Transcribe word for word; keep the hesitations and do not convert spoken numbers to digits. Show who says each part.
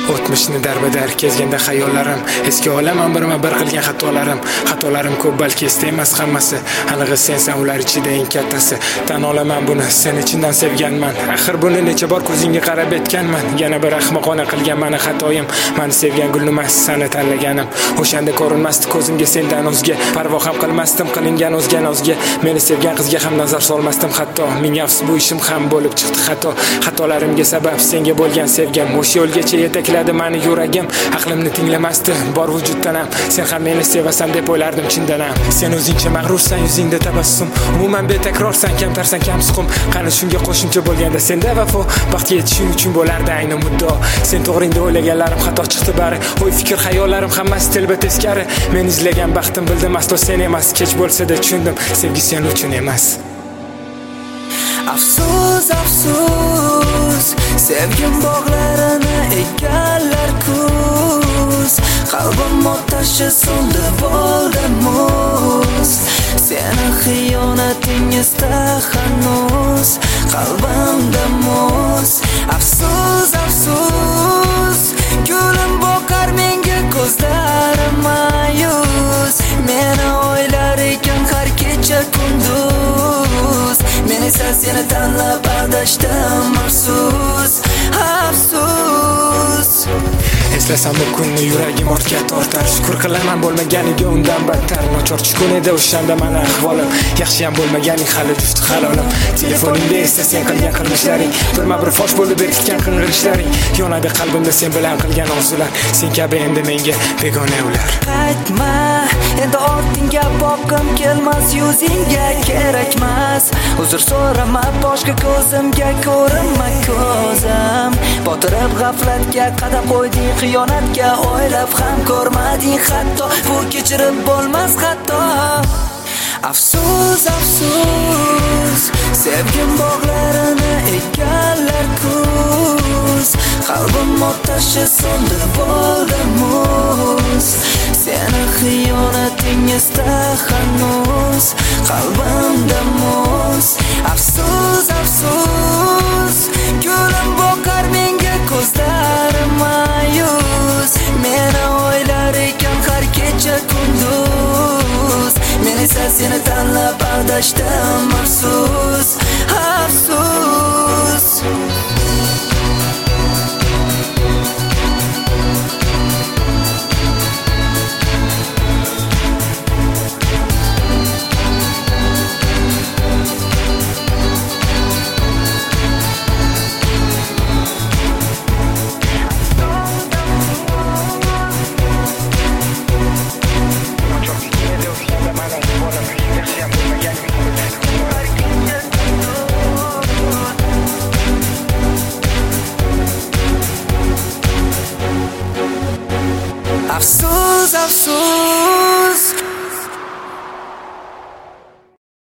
Speaker 1: O'tmishni darbadar kezganda xayollarim, eski olaman birma bir qilgan xatolarim. Xatolarim ko'p, balki esda emas hammasi. Anig'i sensan ular ichida eng kattasi. Tan olaman buni, sen ichimdan sevganman. Axir buni necha bor ko'zingga qarab etganman. Yana bir ahmoqona qilgan meni xatoyim. Meni sevgan gulnimas seni tanlaganim. O'shanda ko'rinmasdi ko'zimga sendan o'zga. Parvo ham qilmasdim qilingan o'zga nozga. Meni sevgan qizga ham nazar solmasdim hatto. Ming afsus bu ishim ham bo'lib chiqdi xato. Xatolarimga sabab senga bo'lgan sevgim. O'sha yo'lgacha yetakladi meni yuragim. Aqlimni tinglamasdi bor vujuddan ham. Sen ham meni sevasan deb o'ylardim chindan ham. Sen o'zingcha mag'rursan, yuzingda tabassum. Umuman betakrorsan, kamtarsan, kamsuqum. Qani shunga qo'shimcha bo'lganda senda vafo. Baxtga yetishing uchun bo'lardi ayni muddo. Sen to'g'ringda o'ylaganlarim xato chiqdi bari. O'y fikr xayollarim hammasi telba teskari. Men izlagan baxtim bildim aslo sen emas. Kech bo'lsa-da tushundim, sevgi sen uchun emas.
Speaker 2: Afsus, afsus, sevgim bog'larini egallar kuz. Qalbim otashi so'ndi bo'ldi muz. Seni xiyonatingizda hanuz qalbimda muz. Afsus, afsus, gulim boqar menga ko'zlarim ma'yus. Meni o'ylar ekan har kecha kunduz. Men esa seni tanlab adashdim, afsus, afsus.
Speaker 1: Eslasam bu kunni yuragim ortga tortar. Shukr qilaman bo'lmaganiga undan battar. Nochor tushkun edi o'shanda mana ahvolim. Yaxshi ham bo'lmaganing hali juft halolim. Telefoningda esa sen qilgan qilmishlaring, birma bir fosh bo'lib berkitgan qing'irishlaring. Yonadi qalbimda sen bilan qilgan orzular. Sen kabi endi menga begona ular.
Speaker 2: Qaytma, endi ortingga boqqim kelmas, yuzingga kerakmas. Uzr so'rama, boshqa ko'zimga ko'rinma ko'zim. Botirib g'aflatga qadam qo'yding, xiyonatga o'ylab ham ko'rmading hatto. Bu kechirib bo'lmas hatto. Afsus, afsus, sevgim bog'larini egallar kuz. Qalbim otashi so'ndi bo'ldi muz. Seni xiyonatingizda hanuz qalbimda muz. Afsus, afsus, gulim boqar menga ko'zlarim ma'yus. Meni o'ylar ekan har kecha kunduz. Men esa seni tanlab adashdim, afsus, afsus. Afsus, afsus.